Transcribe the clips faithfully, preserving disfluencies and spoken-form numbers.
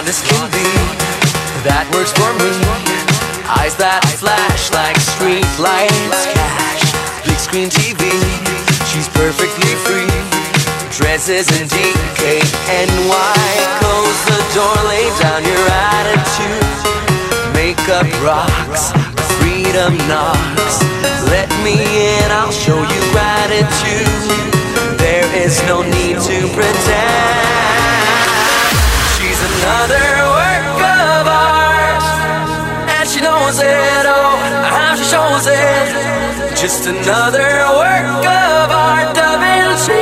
as can be. That works for me. Eyes that flash like street lights. Cash, big screen T V. She's perfectly free. Dresses in D K N Y. Close the door, lay down your attitude. Makeup rocks, freedom knocks. Let me in, I'll show you gratitude. There is no need to pretend. She's another work of art, and she knows it, oh, how she shows it. Just another work of art, Da Vinci.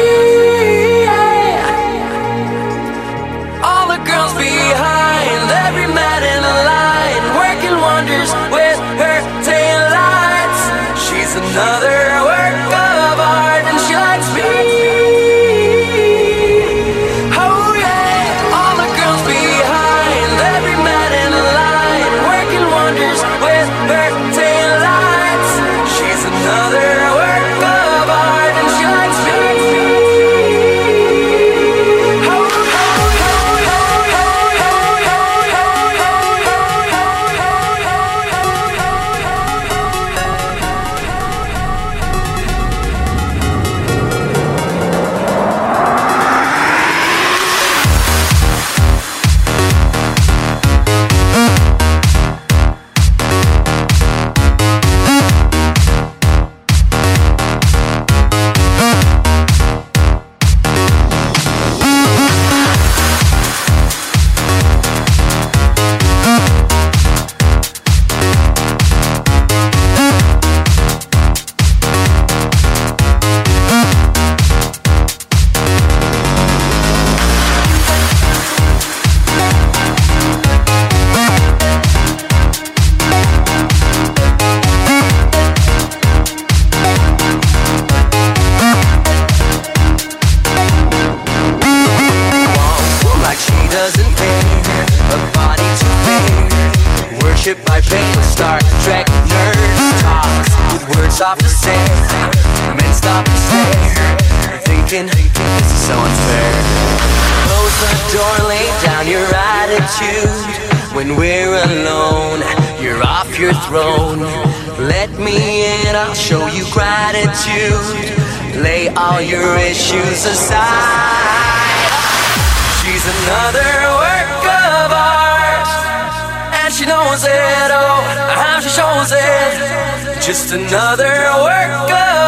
All the girls behind, every man in line, working wonders with her taillights. She's another work of art, and she likes me. Oh yeah, all the girls behind, every man in line, working wonders with her taillights. She's another work of art, and she likes me. By fame, Star Trek nerds talks with words soft to say. Men stop and stare, thinking this is so unfair. Close the door, lay down your attitude. When we're alone, you're off your throne. Let me in, I'll show you gratitude. Lay all your issues aside. She's another work of art, and she knows it, oh, how she shows it. Just another work of